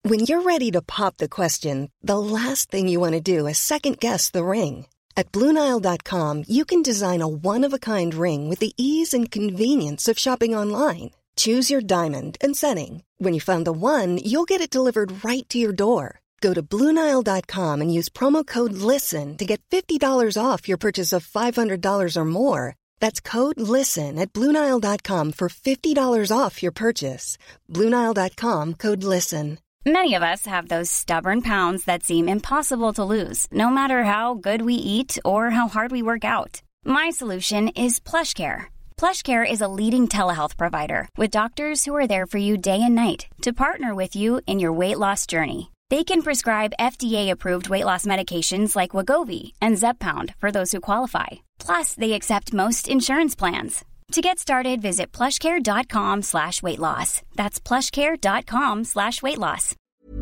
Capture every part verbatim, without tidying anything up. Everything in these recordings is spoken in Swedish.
When you're ready to pop the question, the last thing you want to do is second-guess the ring. At Blue Nile dot com, you can design a one-of-a-kind ring with the ease and convenience of shopping online. Choose your diamond and setting. When you find the one, you'll get it delivered right to your door. Go to Blue Nile dot com and use promo code LISTEN to get fifty dollars off your purchase of five hundred dollars or more. That's code LISTEN at Blue Nile dot com for fifty dollars off your purchase. Blue Nile dot com, code LISTEN. Many of us have those stubborn pounds that seem impossible to lose, no matter how good we eat or how hard we work out. My solution is PlushCare. PlushCare is a leading telehealth provider with doctors who are there for you day and night to partner with you in your weight loss journey. They can prescribe F D A-approved weight loss medications like Wegovy and Zepbound for those who qualify. Plus, they accept most insurance plans. To get started, visit plushcare.com slash weight loss. That's plushcare.com slash weight loss.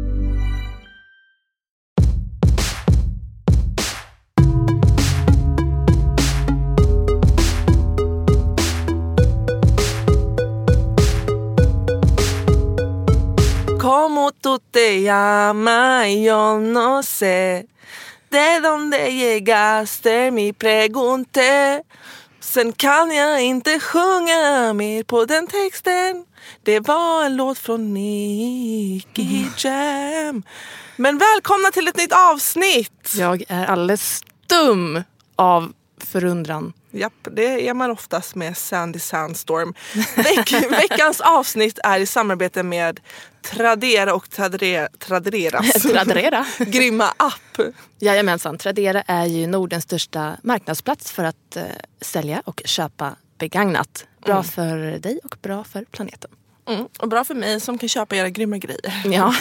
Como tú te llamas, yo no sé. De donde llegaste, mi pregunté. Sen kan jag inte sjunga mer på den texten. Det var en låt från Nicky Jam. Men välkomna till ett nytt avsnitt. Jag är alldeles stum av förundran. Japp, det är man oftast med Sandy Sandstorm. Veck, veckans avsnitt är i samarbete med Tradera och Tradera, Traderas. Tradera? Grymma app. Jajamensan, Tradera är ju Nordens största marknadsplats för att eh, sälja och köpa begagnat. Bra mm. för dig och bra för planeten. Mm, och bra för mig som kan köpa era grymma grejer. Ja.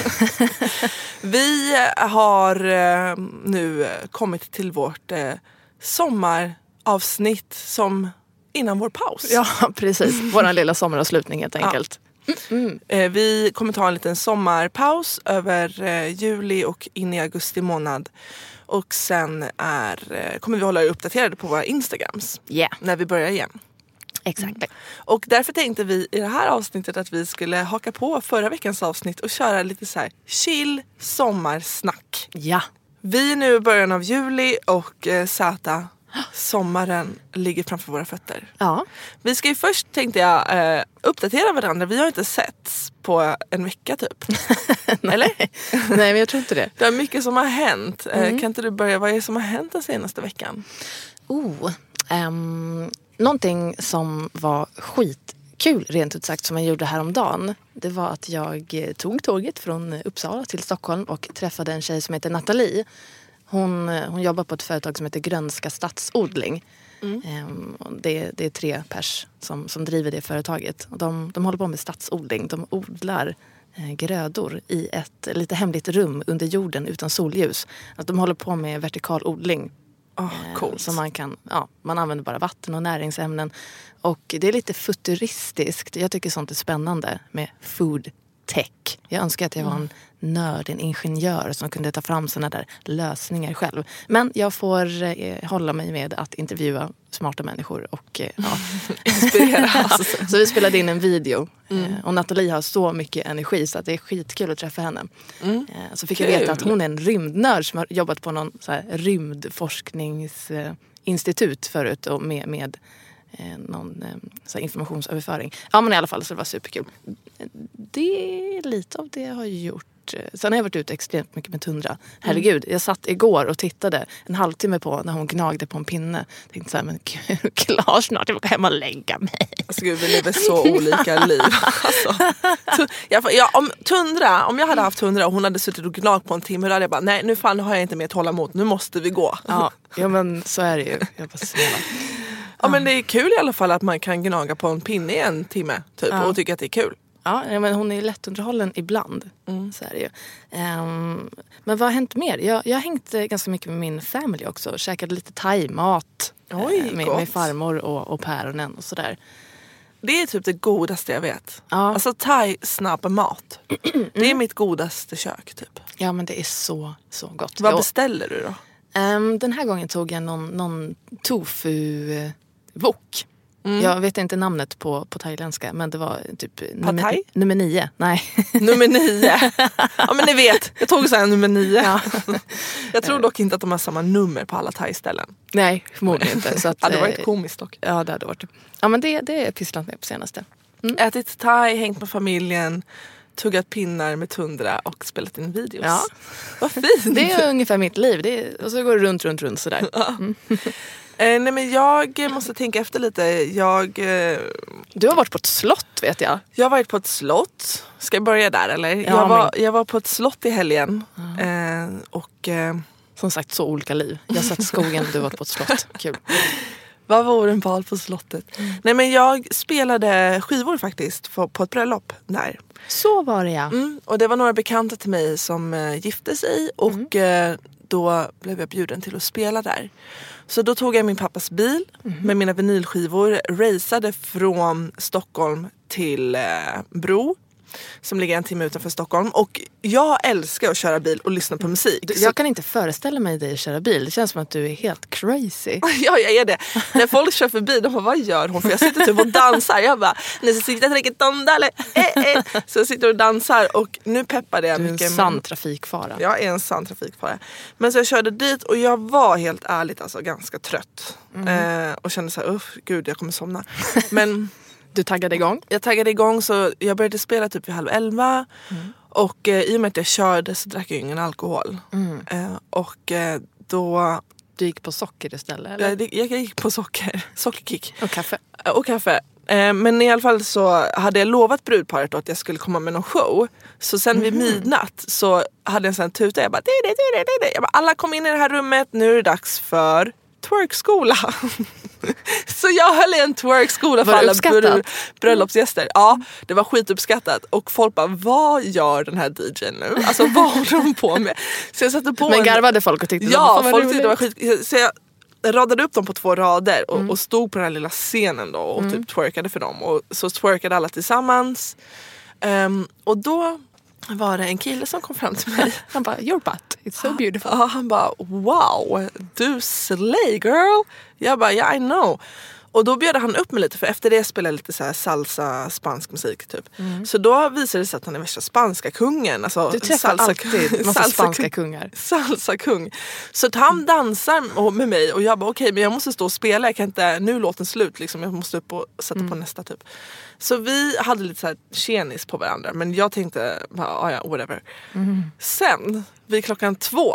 Vi har eh, nu kommit till vårt eh, sommaravsnitt som innan vår paus. Ja, precis. Vår lilla sommaravslutning helt enkelt. Ja. Mm. Eh, vi kommer ta en liten sommarpaus över eh, juli och in i augusti månad. Och sen är, eh, kommer vi hålla er uppdaterade på våra Instagrams yeah. när vi börjar igen. Exakt. Mm. Och därför tänkte vi i det här avsnittet att vi skulle haka på förra veckans avsnitt och köra lite så här chill sommarsnack. Ja. Vi är nu i början av juli och eh, Zäta, sommaren ligger framför våra fötter. Ja. Vi ska ju först, tänkte jag, eh, uppdatera varandra. Vi har inte setts på en vecka typ. Eller? Nej, men jag tror inte det. Det är mycket som har hänt. Mm. Eh, kan inte du börja, vad är det som har hänt den senaste veckan? Oh, um, någonting som var skitkul rent ut sagt som jag gjorde häromdagen. Det var att jag tog tåget från Uppsala till Stockholm och träffade en tjej som heter Nathalie. Hon, hon jobbar på ett företag som heter Grönska Stadsodling. Mm. Um, det, det är tre pers som, som driver det företaget. Och de, de håller på med stadsodling. De odlar eh, grödor i ett lite hemligt rum under jorden utan solljus. Alltså, de håller på med vertikal odling. Oh, cool. Så man kan, ja, man använder bara vatten och näringsämnen. Och det är lite futuristiskt. Jag tycker sånt är spännande med food tech. Jag önskar att jag var en nörd, en ingenjör som kunde ta fram såna där lösningar själv. Men jag får eh, hålla mig med att intervjua smarta människor och eh, ja. inspirera. Så vi spelade in en video. Mm. Eh, och Nathalie har så mycket energi så att det är skitkul att träffa henne. Mm. Eh, så fick Kul. jag veta att hon är en rymdnörd som har jobbat på någon så här rymdforskningsinstitut förut och med, med eh, någon eh, så här informationsöverföring. Ja, men i alla fall så det var superkul. Det är lite av det jag har gjort. Sen har jag varit ute extremt mycket med Tundra. Herregud, jag satt igår och tittade en halvtimme på när hon gnagde på en pinne. Jag tänkte så här, men gud, klar snart, jag får gå hem och lägga mig. Alltså gud, vi lever så olika liv. Alltså, jag, jag, om Tundra, om jag hade haft Tundra och hon hade suttit och gnagt på en timme, då hade jag bara, nej nu fan har jag inte mer att hålla emot, nu måste vi gå. Ja, ja men så är det ju. Jag bara snälla. Ja, men det är kul i alla fall att man kan gnaga på en pinne i en timme typ, ja. Och tycka att det är kul. Ja, men hon är lättunderhållen ibland. Mm. Så är det ju. Um, men vad har hänt mer? Jag, jag har hängt ganska mycket med min family också. Käkade lite thai-mat. Oj, eh, med, med farmor och, och päronen och sådär. Det är typ det godaste jag vet. Ja. Alltså thai snabb mat. Mm. Det är mitt godaste kök typ. Ja, men det är så, så gott. Vad beställer du då? Um, den här gången tog jag någon, någon tofu-wok. Mm. Jag vet inte namnet på, på thailändska, men det var typ nummer, nummer nio. Nej. Nummer nio. Ja, men ni vet. Jag tog så här nummer nio. Ja. Jag tror dock inte att de har samma nummer på alla thai-ställen. Nej, förmodligen inte. Så att, det hade varit komiskt dock. Ja, det hade varit. Ja, men det, det är pysslat med på senaste. Mm. Ätit thai, hängt med familjen, tuggat pinnar med Tundra och spelat in videos. Ja. Vad fint. Det är ungefär mitt liv. Det är, och så går det runt, runt, runt sådär. Mm. Eh, nej men jag måste tänka efter lite. Jag, eh, du har varit på ett slott, vet jag. Jag har varit på ett slott. Ska jag börja där eller? Ja, jag, var, jag var på ett slott i helgen. Mm. Eh, och... Eh, Som sagt, så olika liv. Jag satt i skogen, du var på ett slott. Kul. Vad vore en bal på slottet? Mm. Nej men jag spelade skivor faktiskt på, på ett bröllop där. Så var det ja. Mm, och det var några bekanta till mig som eh, gifte sig. Och mm. eh, då blev jag bjuden till att spela där. Så då tog jag min pappas bil mm. med mina vinylskivor. Raceade från Stockholm till eh, Bro. Som ligger en timme utanför Stockholm. Och jag älskar att köra bil och lyssna på musik. Du, jag kan inte föreställa mig dig köra bil. Det känns som att du är helt crazy. Ja, jag är det. När folk kör förbi, de bara, vad gör hon? För jag sitter typ och dansar. Jag bara, nu så sitter jag och tonda, eller eh, eh. Så jag sitter och dansar. Och nu peppar det. Du är en sann trafikfara. Jag är en sann trafikfara. Men så jag körde dit och jag var helt ärligt alltså ganska trött. Mm. Eh, och kände så här, uff, gud jag kommer somna. Men... Du taggade igång? Jag taggade igång så jag började spela typ vid halv elva. Mm. Och eh, i och med att jag körde så drack jag ingen alkohol. Mm. Eh, och eh, då... Du gick på socker istället? Eller? Jag, jag gick på socker. Sockerkick. Och kaffe? Eh, och kaffe. Eh, men i alla fall så hade jag lovat brudparet att jag skulle komma med någon show. Så sen mm. vid midnatt så hade jag en sån här tuta. Jag bara, det, det, det, det, det. Jag bara, alla kom in i det här rummet. Nu är det dags för twerkskola. Så jag höll i en twerkskola för alla br- bröllopsgäster. Ja, det var skituppskattat. Och folk bara, vad gör den här D J:n nu? Alltså vad håller de på med? Så jag satte på Men en... garvade folk och tyckte ja, det var folk tyckte det var skit. Så jag radade upp dem på två rader och, mm. och stod på den här lilla scenen då och mm. typ twerkade för dem. Och så twerkade alla tillsammans. Um, och då var det en kille som kom fram till mig. Han bara, your butt, it's so beautiful. Ja, han bara, wow, du slay girl. Jag bara, yeah I know. Och då bjöd han upp mig lite, för efter det spelade jag lite så här salsa, spansk musik typ. Mm. Så då visade det sig att han är värsta spanska kungen. Alltså, du träffar salsa, alltid massa salsa, spanska kungar. Salsa kung. Så att han dansar med mig och jag bara, okej okay, men jag måste stå och spela. Jag kan inte, nu är låten slut liksom. Jag måste upp och sätta mm. på nästa typ. Så vi hade lite så här tjenis på varandra. Men jag tänkte, ja ja, whatever. Mm. Sen, vid klockan två,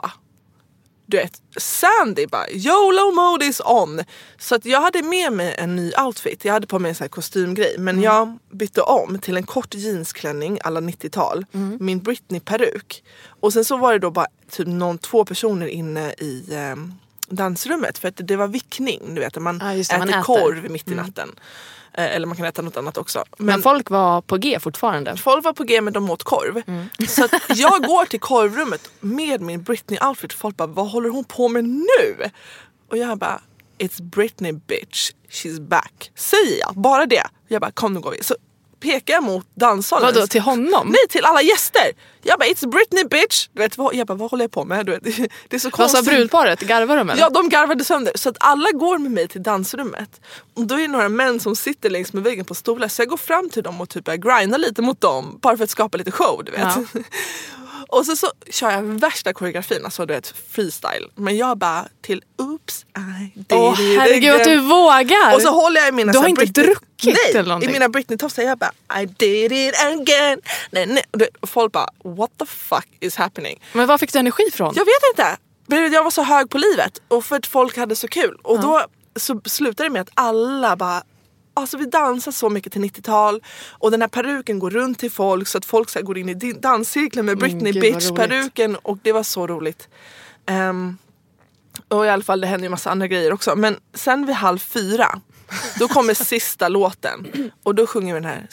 du vet, Sandy bara, YOLO mode is on. Så att jag hade med mig en ny outfit. Jag hade på mig en sån här kostymgrej. Men mm. jag bytte om till en kort jeansklänning alla nittiotal. Mm. Min Britney-peruk. Och sen så var det då bara typ någon, två personer inne i eh, dansrummet. För att det var vickning, du vet. Man, ah, det, äter, man äter korv mitt i natten. Mm. Eller man kan äta något annat också. Men, men folk var på G fortfarande? Folk var på G men de åt korv. Mm. Så att jag går till korvrummet med min Britney-outfit. Folk bara, vad håller hon på med nu? Och jag bara, it's Britney bitch. She's back. Säger jag, bara det. Jag bara, kom nu går vi. Så pekar jag mot danssalen. Vadå, till honom? Nej, till alla gäster. Jag bara, it's Britney bitch. Du vet, vad, jag bara, vad håller jag på med? Du vet, det är så konstigt. Vad sa brudparet? Garvar de eller? Ja, de garvade sönder. Så att alla går med mig till dansrummet. Och då är det några män som sitter längs med väggen på stolar. Så jag går fram till dem och typ grinda lite mot dem. Bara för att skapa lite show, du vet. Ja. Och så, så kör jag värsta koreografin, alltså du vet, freestyle. Men jag bara till oops, I did Åh, it herregud again. Att du vågar. Och så håller jag i mina... Du har inte Britney, druckit nej, eller någonting? I mina Britney-tofsar jag bara I did it again. Nej, nej. Och folk bara, what the fuck is happening? Men var fick du energi från? Jag vet inte. Jag var så hög på livet. Och för att folk hade så kul. Och ja. Då så slutade det med att alla bara... Alltså vi dansar så mycket till nittiotal. Och den här peruken går runt till folk. Så att folk så här, går in i danscirkeln med Britney mm, bitch-peruken. Och det var så roligt. Um, och i alla fall det hände ju massa andra grejer också. Men sen vid halv fyra, då kommer sista låten. Och då sjunger vi den här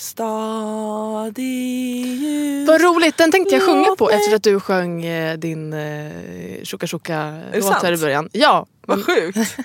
Stadig ljus. Vad roligt, den tänkte jag sjunga på. Efter att du sjöng eh, din eh, Tjoka Tjoka låt här i början. Ja. Vad sjukt.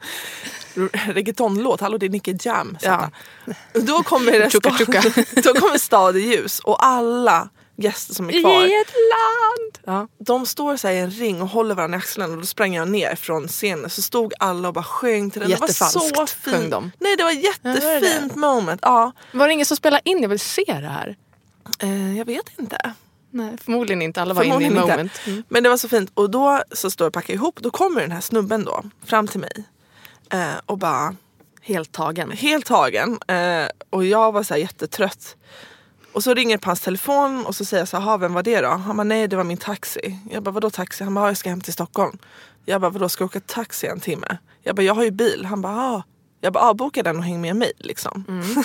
Reggaetonlåt, hallå det är Nicky Jam. Ja. Då kommer det tjuka, tjuka. Då kommer Stadig ljus. Och alla gäster som är kvar i ett land Ja. De står så här i en ring och håller varandra i axlarna och då sprang jag ner från scenen så stod alla och bara sjöng till den. Jättefalskt det var så fint. sjöng de. Nej, det var jättefint ja, var det? moment. Ja. Var det ingen som spelade in? Jag vill se det här. Eh, jag vet inte. Nej, förmodligen inte. Alla var inne i moment. Mm. Men det var så fint. Och då så står jag och packar ihop. Då kommer den här snubben då fram till mig. Eh, och bara... Helt tagen. Helt tagen. Eh, och jag var så här jättetrött. Och så ringer på hans telefon och så säger jag så här, vem var det då? Han bara, nej det var min taxi. Jag bara, vadå taxi? Han bara, jag ska hem till Stockholm. Jag bara, vadå ska jag åka taxi en timme? Jag bara, jag har ju bil. Han bara, ah. Jag bara, avboka den och häng med mig liksom. Mm.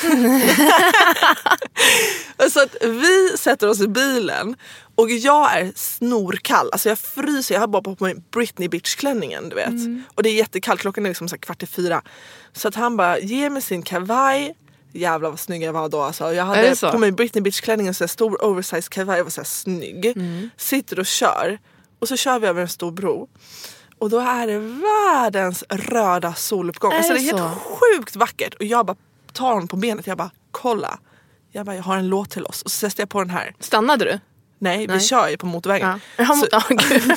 Så att vi sätter oss i bilen och jag är snorkall. Alltså jag fryser, jag har bara på mig Britney Bitch-klänningen, du vet. Mm. Och det är jättekallt, klockan är liksom så kvart i fyra. Så att han bara, ge mig sin kavaj. Jävlar vad snygg jag var då alltså. Jag hade på mig Britney Bitch-klänningen, så stor oversized kavaj. Jag var så här snygg. Mm. Sitter och kör. Och så kör vi över en stor bro. Och då är det världens röda soluppgång. Är alltså det är helt sjukt vackert. Och jag bara tar honom på benet. Jag bara, kolla. Jag bara, jag har en låt till oss. Och så sätter jag på den här. Stannade du? Nej, Nej. vi kör ju på motorvägen. Ja. Så, oh, gud.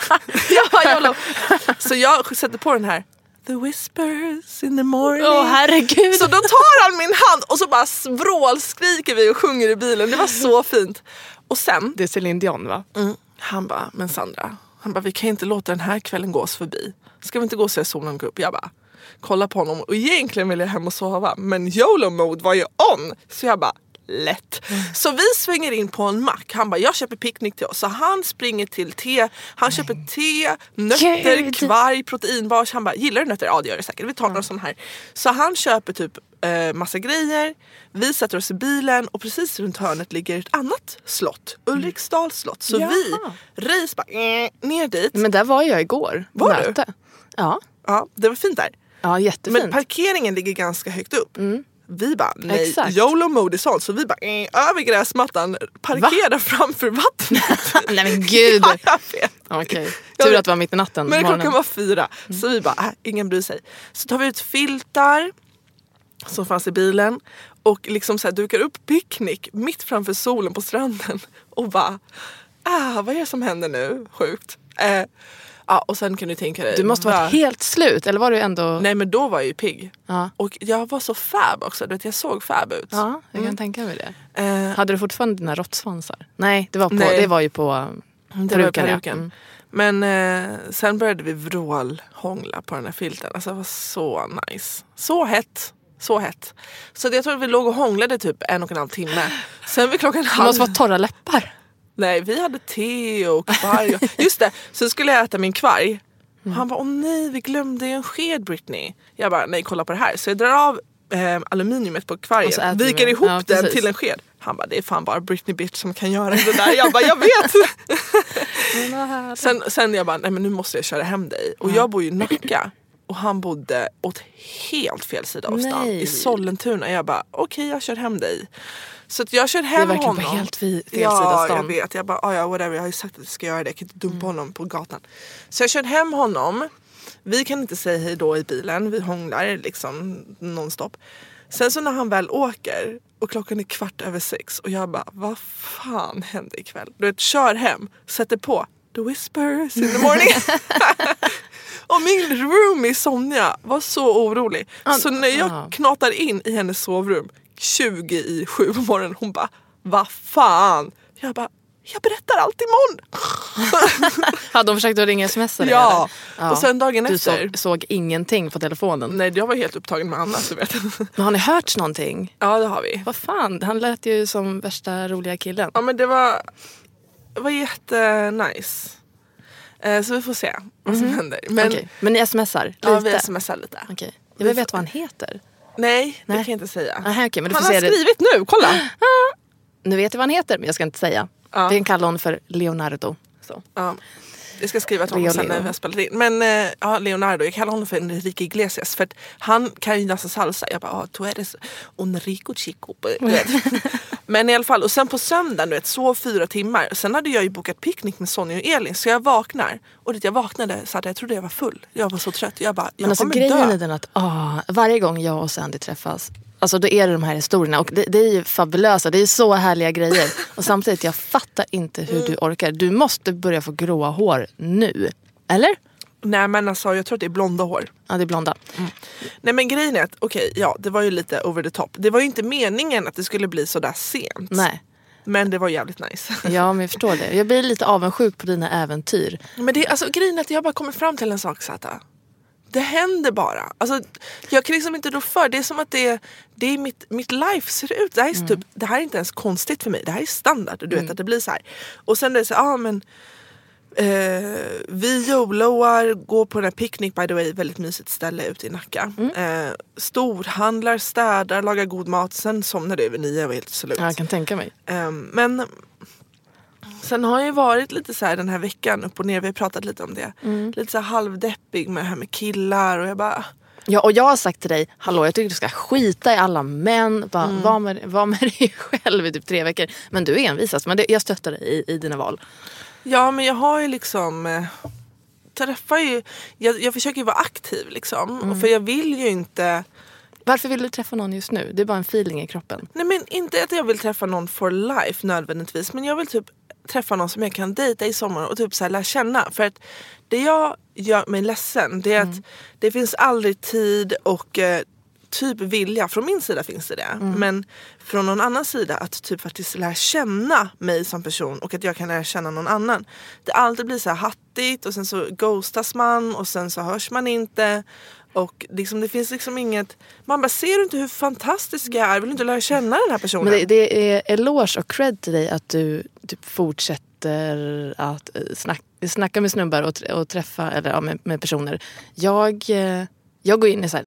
ja, jag så jag sätter på den här. The whispers in the morning. Åh, oh, herregud. Så då tar han min hand och så bara vrålskriker vi och sjunger i bilen. Det var så fint. Och sen... Det är Celine Dion, va? Mm, han bara, men Sandra... Han bara, vi kan inte låta den här kvällen gå oss förbi. Ska vi inte gå och se solen gå upp? Jag bara, kolla på honom. Och egentligen ville jag hem och sova. Men YOLO-mode var ju on. Så jag bara, lätt. Mm. Så vi svänger in på en mack. Han bara, jag köper picknick till oss. Så han springer till te. Han köper te, nötter, Gud. kvarg, proteinbars. Han bara, gillar du nötter? Ja, det gör det säkert. Vi tar mm. några sån här. Så han köper typ eh, massa grejer. Vi sätter oss i bilen. Och precis runt hörnet ligger ett annat slott. Ulriksdals slott. Så Jaha. vi race bara eh, ner dit. Men där var jag igår. Var möte. du? Ja. Ja, det var fint där. Ja, jättefint. Men parkeringen ligger ganska högt upp. Mm. Vi bara, nej, YOLO-mode är sånt. Så vi bara, äh, över gräsmattan, parkera Va? framför vattnet. Nej men gud. Ja, jag vet. Okej, okay. Tur att det var mitt i natten. Men klockan var fyra. Mm. Så vi bara, äh, ingen bryr sig. Så tar vi ut filtar som fanns i bilen. Och liksom så här, dukar upp picknick mitt framför solen på stranden. Och bara, ah, vad är det som händer nu? Sjukt. Eh, Ja, och sen kan du tänka dig... Du måste vara var... helt slut, eller var du ändå... Nej, men då var jag ju pigg. Ja. Och jag var så fab också, du vet, jag såg fab ut. Ja, jag kan mm. tänka mig det. Eh... Hade du fortfarande dina råttsvansar? Nej, det var, på, Nej. Det var ju på det peruken. Var peruken. Mm. Men eh, sen började vi vrålhångla på den här filten. Alltså det var så nice. Så hett. Så hett. Så jag tror att vi låg och hånglade typ en och en halv timme. Sen vid klockan halv... Det måste vara torra läppar. Nej, vi hade te och kvarg. Och... Just det, så skulle jag äta min kvarg. Mm. Han bara, åh nej, vi glömde en sked, Britney. Jag bara, nej, kolla på det här. Så jag drar av eh, aluminiumet på kvargen, viker ihop ja, den precis. till en sked. Han bara, det är fan bara Britney Bitch som kan göra det där. Jag bara, jag vet. sen, sen jag bara, nej men nu måste jag köra hem dig. Och jag bor ju i Nacka. Och han bodde åt helt fel sida av stan. Nej. I Sollentuna. Jag bara, okej, okay, jag kör hem dig. Så att jag kör hem honom. Det är verkligen honom. På helt fel sida ja, stan. Jag vet. Jag bara, ja, whatever. Jag har ju sagt att jag ska göra det. Jag kan inte dumpa mm. honom på gatan. Så jag kör hem honom. Vi kan inte säga hej då i bilen. Vi hånglar liksom nonstop. Sen så när han väl åker och klockan är kvart över sex och jag bara, vad fan hände ikväll? Du vet, kör hem. Sätter på The Whispers in the morning. Och min roomie Sonja var så orolig. Ah, så när jag ah. knatar in i hennes sovrum tjugo i sju på morgonen, hon bara, vad fan? Jag bara, jag berättar allt imorgon. Hade de försökt att ringa sms eller? Ja. ja, och sen dagen du efter. Du så, såg ingenting på telefonen? Nej, jag var helt upptagen med annat, du vet. Men har ni hört någonting? Ja, det har vi. Vad fan, han lät ju som värsta roliga killen. Ja, men det var, det var jättenice. Eh, så vi får se vad som mm. händer. Men, okay. Men ni smsar lite? Ja, vi smsar lite. Okay. Jag vill veta vad han heter. Nej, Nej, det kan jag inte säga. Aha, okay, men du han får har se skrivit det. nu, kolla. Ah, nu vet jag vad han heter, men jag ska inte säga. Ja. Vi kan kalla honom för Leonardo. Så. Ja. Jag ska skriva till honom sen när vi har spelat in. Men äh, ja, Leonardo, jag kallar honom för Enrique Iglesias. För att han kan ju dansa salsa. Jag bara, du är det Enrico Chico. Men i alla fall, och sen på söndagen, du vet, så fyra timmar. Sen hade jag ju bokat picknick med Sonja och Elin. Så jag vaknar. Och det jag vaknade så att jag trodde jag var full. Jag var så trött. Jag bara, jag Men alltså kommer grejen dö. är den att åh, varje gång jag och Sandy träffas alltså då är det de här historierna. Och det, det är ju fabulösa, det är så härliga grejer. Och samtidigt, jag fattar inte hur du orkar. Du måste börja få gråa hår nu, eller? Nej men alltså jag tror att det är blonda hår. Ja, det är blonda. Mm. Nej men grejen är att, okej, okay, ja det var ju lite over the top. Det var ju inte meningen att det skulle bli så där sent. Nej. Men det var jävligt nice. Ja, men jag förstår det. Jag blir lite avundsjuk på dina äventyr. Men det är alltså grejen är att jag bara kommer fram till en sak, Zäta. Det händer bara. Alltså, jag kan liksom inte då för. Det är som att det, det är mitt, mitt life ser ut. Det här, är mm. typ, det här är inte ens konstigt för mig. Det här är standard. Du vet mm. att det blir så här. Och sen är det så här, ah, men eh, vi joloar går på den här picknick, by the way, väldigt mysigt ställe ute i Nacka. Mm. Eh, storhandlar, städar, lagar god mat. Sen somnar det över nio och var helt slut. Jag kan tänka mig. Eh, men sen har jag ju varit lite så här den här veckan upp och ner. Vi har pratat lite om det. Mm. Lite så här halvdeppig med det här med killar. Och jag bara... Ja, och jag har sagt till dig, hallå, jag tycker du ska skita i alla män. Bara, mm. var, med, var med dig själv i typ tre veckor. Men du är envisast. Men det, jag stöttar dig i, i dina val. Ja, men jag har ju liksom... Eh, träffar ju... Jag, jag försöker ju vara aktiv liksom. Mm. Och för jag vill ju inte... Varför vill du träffa någon just nu? Det är bara en feeling i kroppen. Nej, men inte att jag vill träffa någon for life nödvändigtvis. Men jag vill typ träffa någon som jag kan dejta i sommar och typ så här lära känna. För att det jag gör mig ledsen, det är mm. att det finns aldrig tid och eh, typ vilja. Från min sida finns det det. Mm. Men från någon annan sida att typ faktiskt lära känna mig som person och att jag kan lära känna någon annan. Det alltid blir så här hattigt och sen så ghostas man och sen så hörs man inte. Och liksom, det finns liksom inget... Man bara, ser du inte hur fantastisk jag är? Vill du inte lära känna den här personen? Men det, det är eloge och cred till dig att du typ fortsätter att snack, snacka med snubbar och, och träffa eller, ja, med, med personer. Jag, jag går in i så här...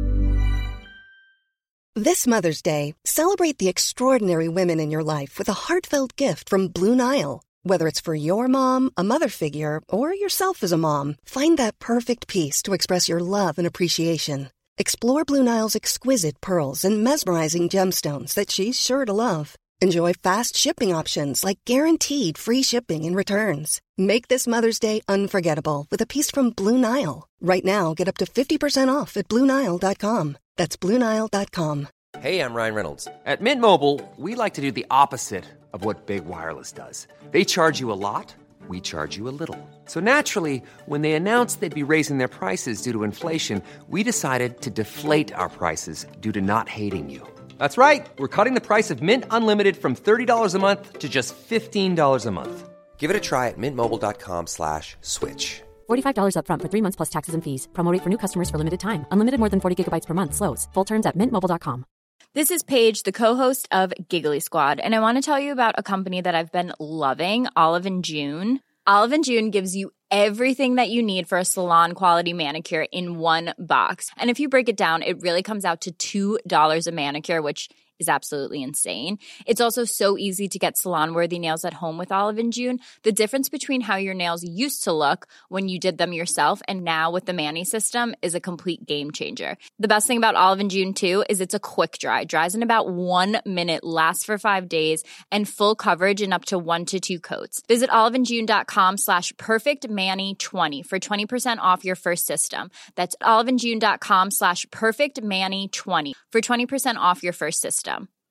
This Mother's Day, celebrate the extraordinary women in your life with a heartfelt gift from Blue Nile. Whether it's for your mom, a mother figure, or yourself as a mom, find that perfect piece to express your love and appreciation. Explore Blue Nile's exquisite pearls and mesmerizing gemstones that she's sure to love. Enjoy fast shipping options like guaranteed free shipping and returns. Make this Mother's Day unforgettable with a piece from Blue Nile. Right now, get up to fifty percent off at blue nile dot com. That's blue nile dot com. Hey, I'm Ryan Reynolds. At Mint Mobile, we like to do the opposite of what Big Wireless does. They charge you a lot, we charge you a little. So naturally, when they announced they'd be raising their prices due to inflation, we decided to deflate our prices due to not hating you. That's right. We're cutting the price of Mint Unlimited from thirty dollars a month to just fifteen dollars a month. Give it a try at mintmobile.com slash switch. forty-five dollars up front for three months plus taxes and fees. Promo rate for new customers for limited time. Unlimited more than forty gigabytes per month. Slows full terms at mint mobile dot com. This is Paige, the co-host of Giggly Squad, and I want to tell you about a company that I've been loving, Olive and June. Olive and June gives you everything that you need for a salon-quality manicure in one box. And if you break it down, it really comes out to two dollars a manicure, which is absolutely insane. It's also so easy to get salon-worthy nails at home with Olive and June. The difference between how your nails used to look when you did them yourself and now with the Mani system is a complete game changer. The best thing about Olive and June, too, is it's a quick dry. Dries in about one minute, lasts for five days, and full coverage in up to one to two coats. Visit oliveandjune.com slash perfectmani20 for twenty percent off your first system. That's oliveandjune.com slash perfectmani20 for twenty percent off your first system.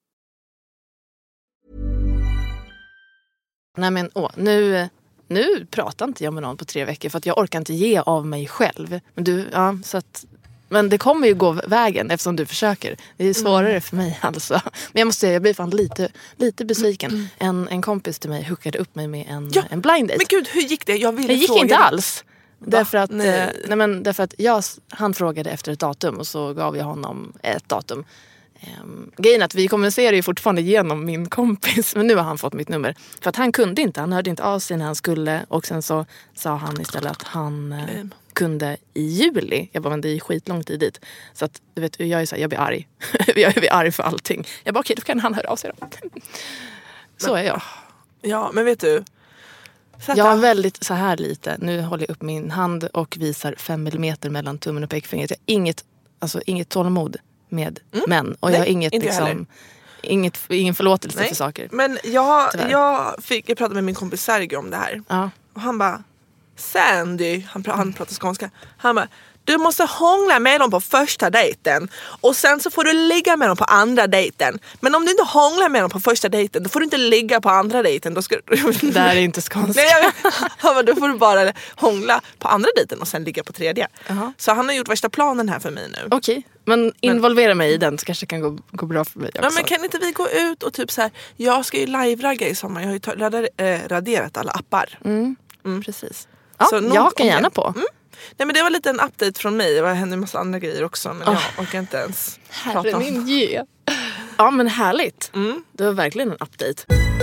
Nej men åh, nu, nu pratar inte jag med någon på tre veckor för att jag orkar inte ge av mig själv. Men du, ja, så att, men det kommer ju gå vägen eftersom du försöker. Det är svårare mm. för mig alltså. Men jag måste säga, jag blir fan lite, lite besviken. Mm. En, en kompis till mig hookade upp mig med en, ja, en blind date. Men gud, hur gick det? Jag ville det gick fråga inte dig. alls. Därför att, nej. Eh, nej men, därför att jag, han frågade efter ett datum och så gav jag honom ett datum. Um, grejen är att vi kommunicerar ju fortfarande genom min kompis. Men nu har han fått mitt nummer. För att han kunde inte, han hörde inte av sig när han skulle. Och sen så sa han istället att han uh, kunde i juli. Jag bara, men det är skitlång tid dit. Så att du vet, jag är så här, jag blir arg. Jag blir arg för allting. Jag bara, okej, okay, då kan han höra av sig då. Så men, är jag. Ja, men vet du, jag har väldigt så här lite. Nu håller jag upp min hand och visar fem millimeter mellan tummen och pekfingret. Jag har inget, alltså, inget tålamod med mm. män. Och Nej, jag har inget, liksom, inget, ingen förlåtelse Nej. för saker. Men jag, jag, fick, jag pratade med min kompis Sergio om det här. Ja. Och han bara, Sandy, han, pra, han pratar skånska. Han bara, Du måste hångla med dem på första dejten. Och sen så får du ligga med dem på andra dejten. Men om du inte hånglar med dem på första dejten, då får du inte ligga på andra dejten. Då ska... Det här är inte så konstigt. Nej, jag vet. Då får du bara hångla på andra dejten och sen ligga på tredje. Uh-huh. Så han har gjort värsta planen här för mig nu. Okej, okay. men involvera mig i den så kanske det kan gå, gå bra för mig också. Ja, men kan inte vi gå ut och typ så här, jag ska ju live-ragga i sommar. Jag har ju ta- radar, äh, raderat alla appar. Mm. Mm. Precis. Ja, så någon, jag kan gärna på. Mm. Nej, men det var lite en update från mig. Det hände en massa andra grejer också. Men oh. jag orkar inte ens Herre prata om min ge. Ja, men härligt. Mm. Det var verkligen en update.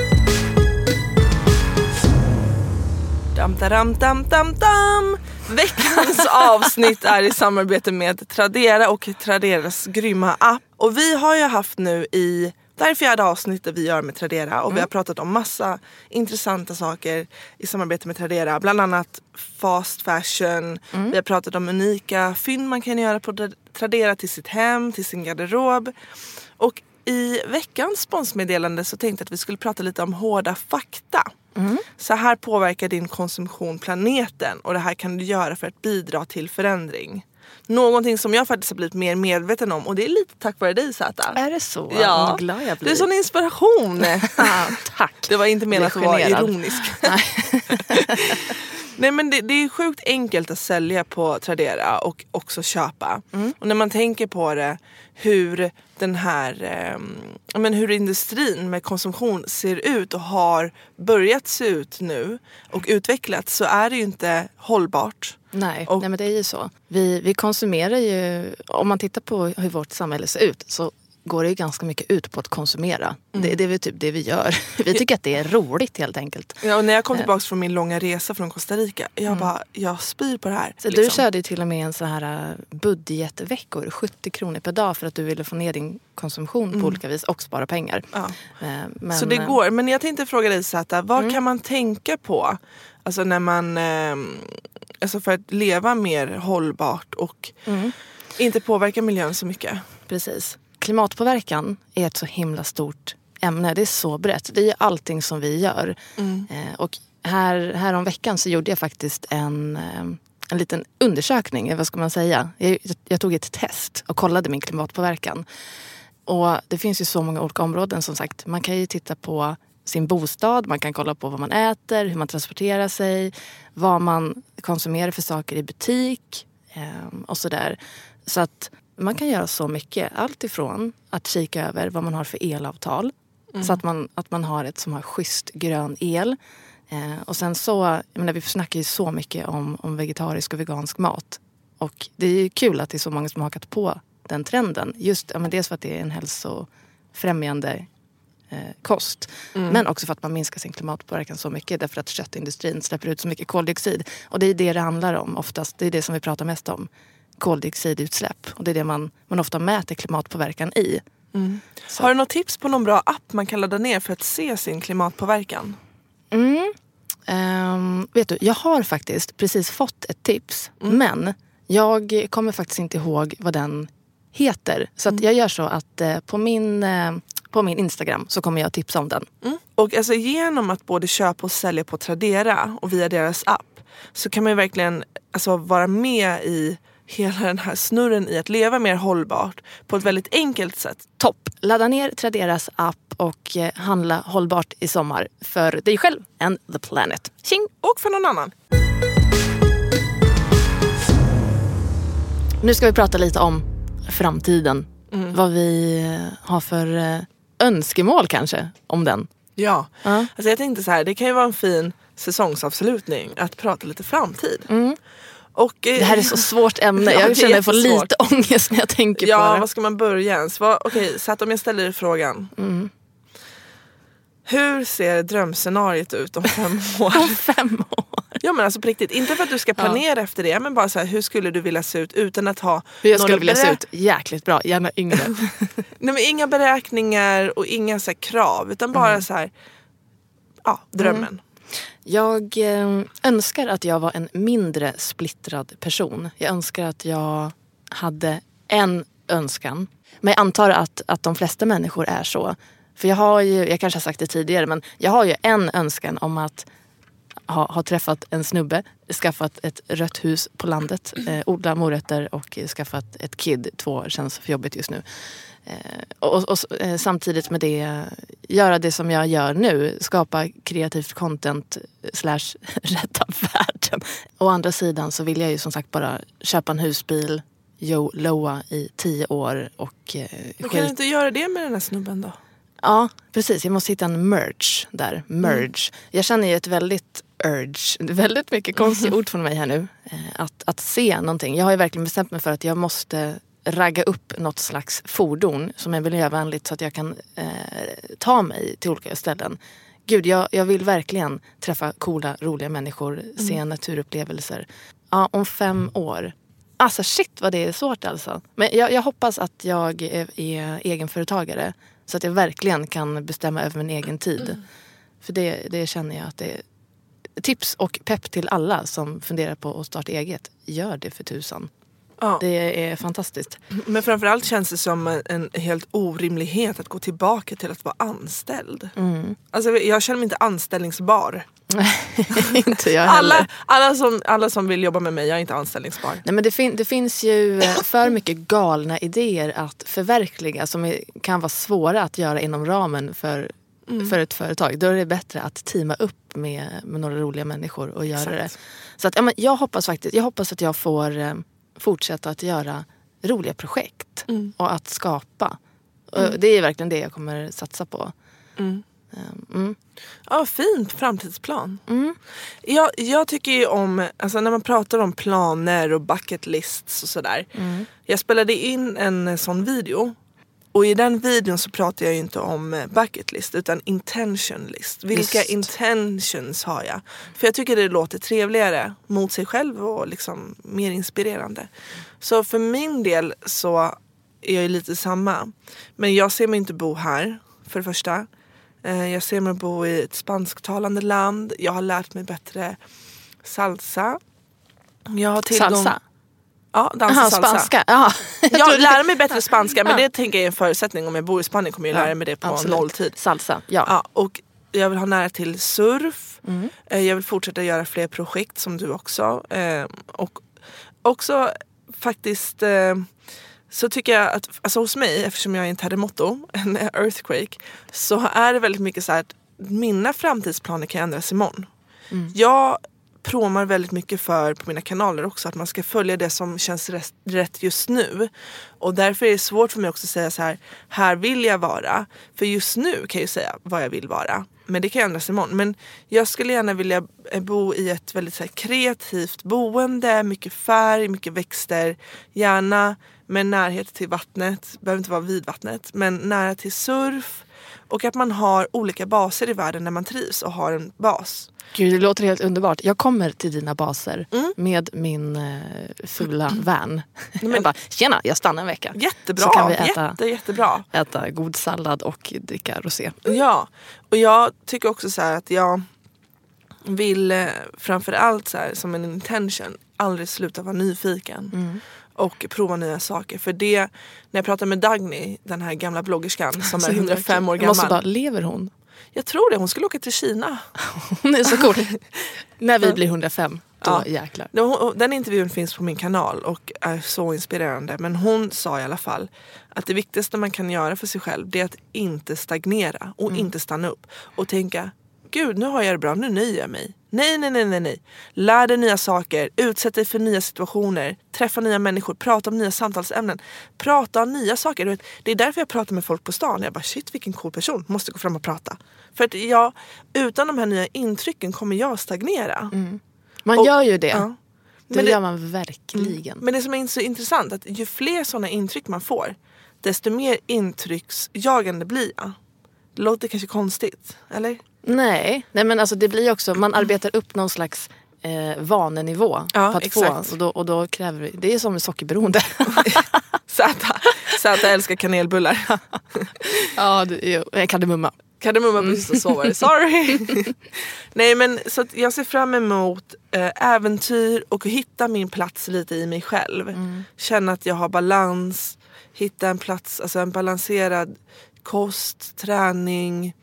Dam, dam, dam, dam, dam. Veckans avsnitt är i samarbete med Tradera och Traderas grymma app. Och vi har ju haft nu i... Det här är fjärde avsnittet vi gör med Tradera. Och mm. vi har pratat om massa intressanta saker i samarbete med Tradera. Bland annat fast fashion. Mm. Vi har pratat om unika fynd man kan göra på Tradera till sitt hem, till sin garderob. Och i veckans sponsmeddelande så tänkte jag att vi skulle prata lite om hårda fakta. Mm. Så här påverkar din konsumtion planeten. Och det här kan du göra för att bidra till förändring. Någonting som jag faktiskt har blivit mer medveten om. Och det är lite tack vare dig, Zäta. Är det så? Ja, vad glad jag blir. Det är sån inspiration. ah, Tack. Det var inte menat att vara ironisk. Nej. Nej, men det, det är sjukt enkelt att sälja på Tradera och också köpa. Mm. Och när man tänker på det, hur den här eh, men hur industrin med konsumtion ser ut och har börjat se ut nu och utvecklats, så är det ju inte hållbart. Nej, och, nej men det är ju så. Vi, vi konsumerar ju, om man tittar på hur vårt samhälle ser ut, så går det ju ganska mycket ut på att konsumera. Mm. Det, det är väl typ det vi gör. Vi tycker att det är roligt helt enkelt. Ja, och när jag kom tillbaka från min långa resa från Costa Rica, jag mm. bara, jag spyr på det här. Så liksom. Du körde ju till och med en så här budgetveckor, sjuttio kronor per dag, för att du ville få ner din konsumtion mm. på olika vis och spara pengar. Ja. Men, så det går. Men jag tänkte fråga dig, Zäta, vad mm. kan man tänka på? Alltså när man, alltså för att leva mer hållbart och mm. inte påverka miljön så mycket. Precis. Klimatpåverkan är ett så himla stort ämne. Det är så brett. Det är ju allting som vi gör. Mm. Eh, och här, här om veckan så gjorde jag faktiskt en, en liten undersökning. Vad ska man säga? Jag, jag tog ett test och kollade min klimatpåverkan. Och det finns ju så många olika områden, som sagt. Man kan ju titta på sin bostad. Man kan kolla på vad man äter, hur man transporterar sig, vad man konsumerar för saker i butik eh, och sådär. Så att man kan göra så mycket. Allt ifrån att kika över vad man har för elavtal. Mm. Så att man, att man har ett som har schysst grön el. Eh, och sen så, jag menar, vi snackar ju så mycket om, om vegetarisk och vegansk mat. Och det är ju kul att det är så många som har hakat på den trenden. Just, ja, men dels för att det är en hälsofrämjande eh, kost. Mm. Men också för att man minskar sin klimatpåverkan så mycket. Därför att köttindustrin släpper ut så mycket koldioxid. Och det är det det handlar om oftast. Det är det som vi pratar mest om. Koldioxidutsläpp. Och det är det man, man ofta mäter klimatpåverkan i. Mm. Har du något tips på någon bra app man kan ladda ner för att se sin klimatpåverkan? Mm. Um, vet du, jag har faktiskt precis fått ett tips. Mm. Men jag kommer faktiskt inte ihåg vad den heter. Så att jag gör så att eh, på, min, eh, på min Instagram så kommer jag tipsa om den. Mm. Och alltså genom att både köpa och sälja på Tradera och via deras app, så kan man ju verkligen alltså, vara med i hela den här snurren i att leva mer hållbart på ett väldigt enkelt sätt. Topp! Ladda ner Traderas app och eh, handla hållbart i sommar för dig själv and the planet. Tjing! Och för någon annan. Nu ska vi prata lite om framtiden. Mm. Vad vi har för eh, önskemål kanske om den. Ja, uh. alltså jag tänkte så här, det kan ju vara en fin säsongsavslutning att prata lite framtid. Mm. Och, eh, det här är så svårt ämne. Ja, jag känner att jag får svårt. lite ångest när jag tänker ja, på det. Ja, vad ska man börja ens? Vad, okej, så att om jag ställer dig frågan. Mm. Hur ser drömscenariet ut om fem år? Om fem år? Ja, men alltså på riktigt. Inte för att du ska planera ja. efter det, men bara så här, hur skulle du vilja se ut utan att ha... Hur jag skulle vilja berä- se ut? Jäkligt bra. Gärna yngre. Nej, men inga beräkningar och inga så här krav, utan bara mm. så här, ja, drömmen. Mm. Jag eh, önskar att jag var en mindre splittrad person. Jag önskar att jag hade en önskan. Men jag antar att, att de flesta människor är så. För jag har ju, jag kanske har sagt det tidigare, men jag har ju en önskan om att ha, ha träffat en snubbe, skaffat ett rött hus på landet, eh, odla morötter och skaffat ett kid. Två känns för jobbigt just nu. Eh, och och eh, samtidigt med det göra det som jag gör nu, skapa kreativt content slash rädda världen. Å andra sidan så vill jag ju som sagt bara köpa en husbil, jo, loa i tio år och eh, Men kan du inte göra det med den här snubben då? Ja, precis. Jag måste hitta en merge där. Merge. Mm. Jag känner ju ett väldigt urge. Väldigt mycket konstiga ord från mig här nu. Eh, att, att se någonting. Jag har ju verkligen bestämt mig för att jag måste ragga upp något slags fordon som är miljövänligt så att jag kan eh, ta mig till olika ställen. Gud, jag, jag vill verkligen träffa coola, roliga människor. Mm. Se naturupplevelser. Ja, om fem år. Alltså shit vad det är svårt alltså. Men jag, jag hoppas att jag är, är egenföretagare. Så att jag verkligen kan bestämma över min egen tid. Mm. För det, det känner jag att det är tips och pepp till alla som funderar på att starta eget. Gör det för tusan. Ja. Det är fantastiskt. Men framförallt känns det som en helt orimlighet att gå tillbaka till att vara anställd. Mm. Alltså jag känner mig inte anställningsbar. Inte jag alla, alla, som, alla som vill jobba med mig, jag är inte anställningsbar. Nej, men det, fin- det finns ju för mycket galna idéer att förverkliga som är, kan vara svåra att göra inom ramen för, mm. för ett företag. Då är det bättre att teama upp med, med några roliga människor och göra Exakt. det. Så att, ja, men jag hoppas faktiskt jag hoppas att jag får eh, fortsätta att göra roliga projekt mm. och att skapa. Mm. Och det är verkligen det jag kommer satsa på. Mm. Mm. Ja, fint framtidsplan. Mm. Jag, jag tycker ju om, alltså när man pratar om planer och bucket lists och sådär. Mm. Jag spelade in en sån video. Och i den videon så pratar jag ju inte om bucket list utan intention list. Vilka Just. intentions har jag? För jag tycker det låter trevligare mot sig själv och liksom mer inspirerande. Så för min del så är jag ju lite samma. Men jag ser mig inte bo här för det första. Jag ser mig bo i ett spansktalande land. Jag har lärt mig bättre salsa. Jag har tillgång... Salsa? Ja, dansa Aha, salsa. Spanska. Ja. Jag lär mig bättre spanska, men det tänker jag är en förutsättning. Om jag bor i Spanien kommer jag lära mig det på Absolut. nolltid. Salsa, ja. ja. Och jag vill ha nära till surf. Mm. Jag vill fortsätta göra fler projekt som du också. Och också faktiskt... Så tycker jag att, alltså hos mig, eftersom jag är en terremoto, en earthquake, så är det väldigt mycket så här att mina framtidsplaner kan ändras imorgon. Mm. Jag promar väldigt mycket för på mina kanaler också att man ska följa det som känns rätt, rätt just nu. Och därför är det svårt för mig också att säga så här, här vill jag vara. För just nu kan jag ju säga vad jag vill vara. Men det kan ändras imorgon. Men jag skulle gärna vilja bo i ett väldigt så här, kreativt boende, mycket färg, mycket växter, gärna med närhet till vattnet, behöver inte vara vid vattnet, men nära till surf och att man har olika baser i världen när man trivs och har en bas. Gud, det låter helt underbart. Jag kommer till dina baser mm. med min eh, fula mm. van. Men, jag bara, tjena, jag stannar en vecka. Jättebra, så kan vi äta, jätte, jättebra. äta god sallad och dricka rosé. Ja, och jag tycker också så här att jag vill eh, framförallt så här, som en intention aldrig sluta vara nyfiken. Mm. Och prova nya saker. För det, när jag pratar med Dagny, den här gamla bloggerskan som är hundrafem år gammal. Jag måste bara, lever hon? Jag tror det, hon skulle åka till Kina. Hon är så cool. När vi blir hundrafem, då ja. jäklar. Den intervjun finns på min kanal och är så inspirerande. Men hon sa i alla fall att det viktigaste man kan göra för sig själv, det är att inte stagnera och mm. inte stanna upp. Och tänka, gud nu har jag det bra, nu nöjer jag mig. Nej, nej, nej, nej, nej. Lär dig nya saker, utsätt dig för nya situationer, träffa nya människor, prata om nya samtalsämnen, prata om nya saker. Du vet, det är därför jag pratar med folk på stan. Jag bara, shit vilken cool person, måste gå fram och prata. För att jag, utan de här nya intrycken kommer jag stagnera. Mm. Man och, gör ju det. Ja. Det, det gör man verkligen. Mm. Men det som är så intressant, att ju fler sådana intryck man får, desto mer intrycksjagande blir jag. Det låter kanske konstigt, eller? Nej, nej men alltså det blir också, man arbetar upp någon slags eh, vanenivå ja, på att exakt. få, och då, och då kräver det, det är som en sockerberoende. Säta, Säta älskar kanelbullar. Ja, det, kardemumma. Kardemumma, mm. precis, och så var det. Sorry. Nej, men så att jag ser fram emot eh, äventyr och hitta min plats lite i mig själv. Mm. Känna att jag har balans, hitta en plats, alltså en balanserad kost, träning,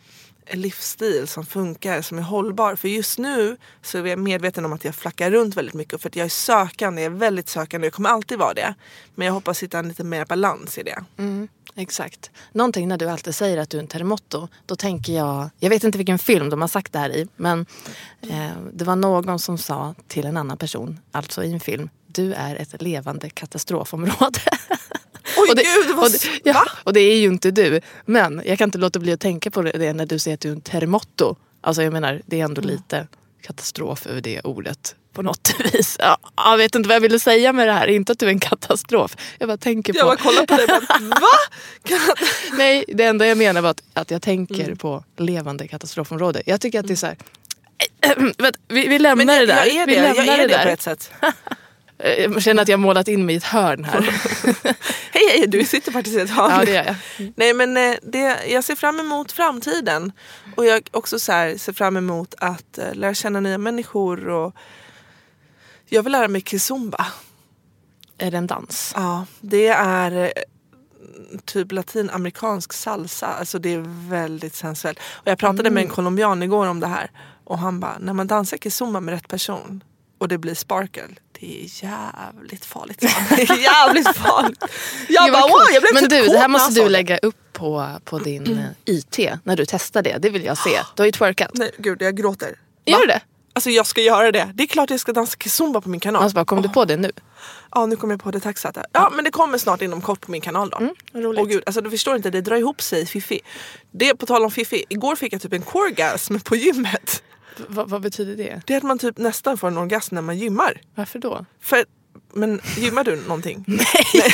livsstil som funkar, som är hållbar. För just nu så är jag medveten om att jag flackar runt väldigt mycket. För att jag är sökande, jag är väldigt sökande. Jag kommer alltid vara det. Men jag hoppas hitta en lite mer balans i det. Mm, exakt. Någonting när du alltid säger att du är en terremoto, då tänker jag, jag vet inte vilken film de har sagt det här i, men eh, det var någon som sa till en annan person, alltså i en film, du är ett levande katastrofområde. Oj och det, gud, det var och det, ja, och det är ju inte du. Men jag kan inte låta bli att tänka på det när du säger att du är en terremoto. Alltså jag menar, det är ändå mm. lite katastrof över det ordet på något vis. Ja, jag vet inte vad jag ville säga med det här. Inte att du är en katastrof. Jag bara tänker på... Jag bara kollar på dig och bara, va? Nej, det enda jag menar var att, att jag tänker mm. på levande katastrofområde. Jag tycker att det är så här... vi, vi lämnar Men jag, det där. Jag är det, vi lämnar jag är det, det där. på ett sätt. Jag känner att jag har målat in mig i ett hörn här. Hej, hej, du sitter faktiskt i ett hörn. Ja, det gör jag. Mm. Nej, men det, jag ser fram emot framtiden. Och jag också så här, ser fram emot att uh, lära känna nya människor. Och jag vill lära mig kizomba. Är det en dans? Ja, det är uh, typ latinamerikansk salsa. Alltså det är väldigt sensuellt. Och jag pratade mm. med en colombian igår om det här. Och han bara, när man dansar kizomba med rätt person och det blir sparkle, det är jävligt farligt. Det är jävligt farligt. Jag bara, wow, jag blev Men typ du, kåt det här måste alltså. du lägga upp på, på din mm. I T när du testar det. Det vill jag se. Du har ju twerkat. Nej, gud, jag gråter. Gör du det? Alltså jag ska göra det. Det är klart jag ska dansa kizomba på min kanal. Alltså, bara, kom oh. du på det nu? Ja, nu kommer jag på det. Tack Sata. Ja, men det kommer snart inom kort på min kanal då. Mm, roligt. Och gud, alltså du förstår inte, det drar ihop sig Fifi. Det på tal om Fifi. Igår fick jag typ en orgasm på gymmet. V- vad betyder det? Det är att man typ nästan får en orgasm när man gymmar. Varför då? För, men gymmar du någonting? Nej. Nej.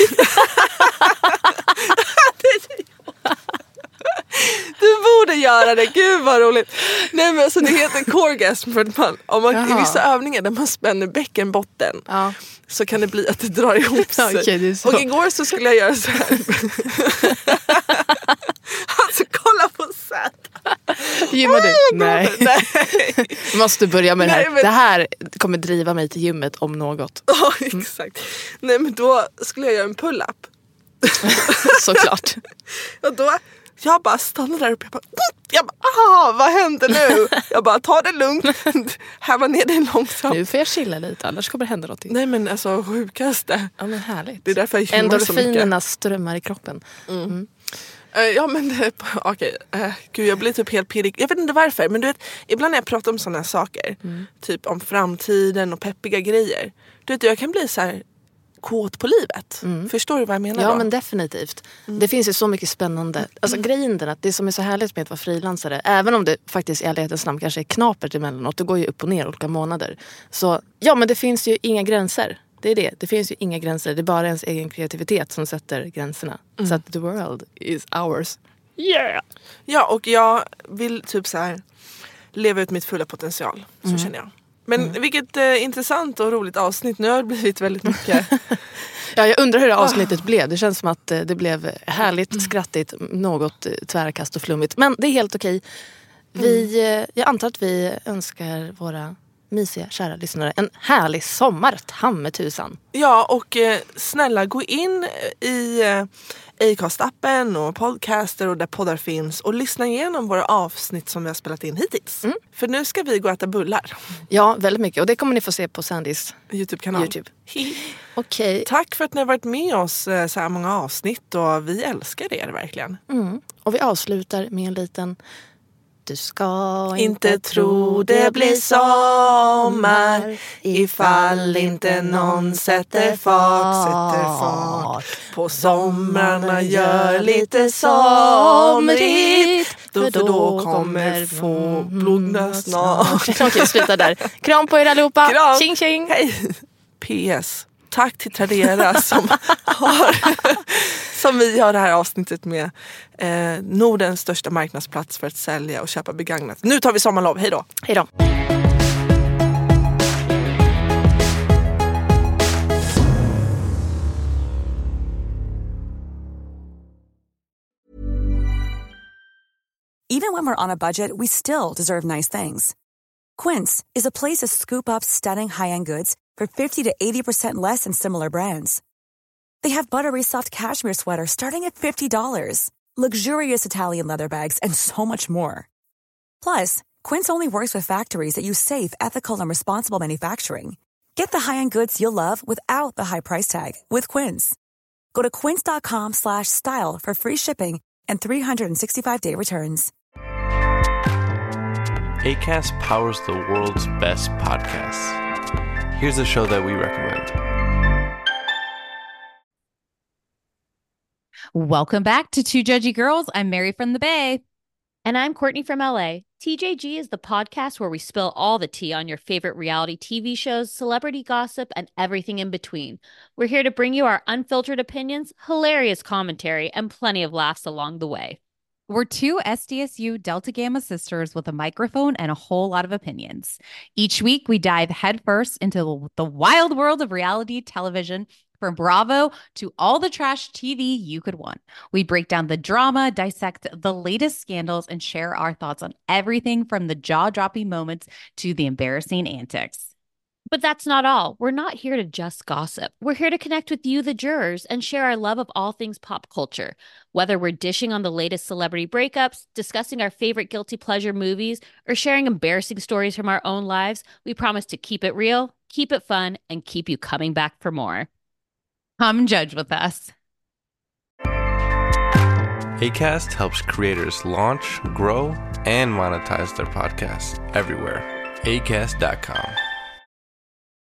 Du borde göra det, gud vad roligt. Nej men alltså det heter orgasm för att man, om man i vissa övningar där man spänner bäckenbotten ja. så kan det bli att det drar ihop sig. Okay, så. Och igår så skulle jag göra så här. Alltså kolla på Zäta. Gymmar du? Nej. Nej. Måste börja med det här. Nej, men... Det här kommer driva mig till gymmet om något. Ja, oh, exakt. Nej men då skulle jag göra en pull-up. Såklart. Och då jag bara stannade där uppe. Jag bara, jag bara ah, vad händer nu? Jag bara, ta det lugnt. Här var ner det långsamt. Nu får jag chilla lite, annars kommer det hända någonting. Nej men alltså, sjukaste. Ja men härligt. Det är därför jag gymmar så mycket. Endorfinerna strömmar i kroppen. Mm. Mm. Uh, ja men det, okej. Okay. Uh, gud, jag blir typ helt pirrig. Jag vet inte varför, men du vet, ibland när jag pratar om sådana här saker. Mm. Typ om framtiden och peppiga grejer. Du vet, jag kan bli så här kåt på livet. Mm. Förstår du vad jag menar ja, då? Ja men definitivt. Mm. Det finns ju så mycket spännande. Alltså mm. grejen är att det som är så härligt med att vara frilansare, även om det faktiskt i ärlighetens namn kanske är knapert emellanåt, det går ju upp och ner olika månader. Så ja men det finns ju inga gränser. Det är det. Det finns ju inga gränser. Det är bara ens egen kreativitet som sätter gränserna. Mm. Så att the world is ours. Yeah! Ja och jag vill typ så här leva ut mitt fulla potential. Så mm. känner jag. Men mm. vilket eh, intressant och roligt avsnitt. Nu har det blivit väldigt mycket. Ja, jag undrar hur det avsnittet oh. blev. Det känns som att eh, det blev härligt, mm. skrattigt, något eh, tvärkast och flummigt. Men det är helt okej. Vi, mm. eh, jag antar att vi önskar våra mysiga, kära lyssnare en härlig sommar, tammetusan. Ja, och eh, snälla gå in i eh, Acast-appen och podcaster och där poddar finns och lyssna igenom våra avsnitt som vi har spelat in hittills. Mm. För nu ska vi gå och äta bullar. Ja, väldigt mycket. Och det kommer ni få se på Sandys YouTube-kanal. YouTube. Okej. Tack för att ni har varit med oss eh, så här många avsnitt och vi älskar er verkligen. Mm. Och vi avslutar med en liten... Du ska inte, inte tro det blir sommar ifall inte någon sätter fart, sätter fart. På somrarna gör lite somrigt, då, för då kommer få blogna snart. Okej, sluta där. Kram på er allihopa. Kram. Tjing tjing. Hej. P S. Tack till Tradera som, har, som vi har det här avsnittet med. Eh, Nordens största marknadsplats för att sälja och köpa begagnat. Nu tar vi sommarlov. Hej då. Hej då. Even when we're on a budget, we still deserve nice things. Quince is a place to scoop up stunning high-end goods for fifty to eighty percent less than similar brands. They have buttery soft cashmere sweaters starting at fifty dollars, luxurious Italian leather bags, and so much more. Plus, Quince only works with factories that use safe, ethical, and responsible manufacturing. Get the high-end goods you'll love without the high price tag with Quince. Go to quince.com slash style for free shipping and three sixty-five day returns. Acast powers the world's best podcasts. Here's a show that we recommend. Welcome back to Two Judgy Girls. I'm Mary from the Bay. And I'm Courtney from L A. T J G is the podcast where we spill all the tea on your favorite reality T V shows, celebrity gossip, and everything in between. We're here to bring you our unfiltered opinions, hilarious commentary, and plenty of laughs along the way. We're two S D S U Delta Gamma sisters with a microphone and a whole lot of opinions. Each week, we dive headfirst into the wild world of reality television, from Bravo to all the trash T V you could want. We break down the drama, dissect the latest scandals, and share our thoughts on everything from the jaw-dropping moments to the embarrassing antics. But that's not all. We're not here to just gossip. We're here to connect with you, the jurors, and share our love of all things pop culture. Whether we're dishing on the latest celebrity breakups, discussing our favorite guilty pleasure movies, or sharing embarrassing stories from our own lives, we promise to keep it real, keep it fun, and keep you coming back for more. Come judge with us. Acast helps creators launch, grow, and monetize their podcasts everywhere. acast dot com.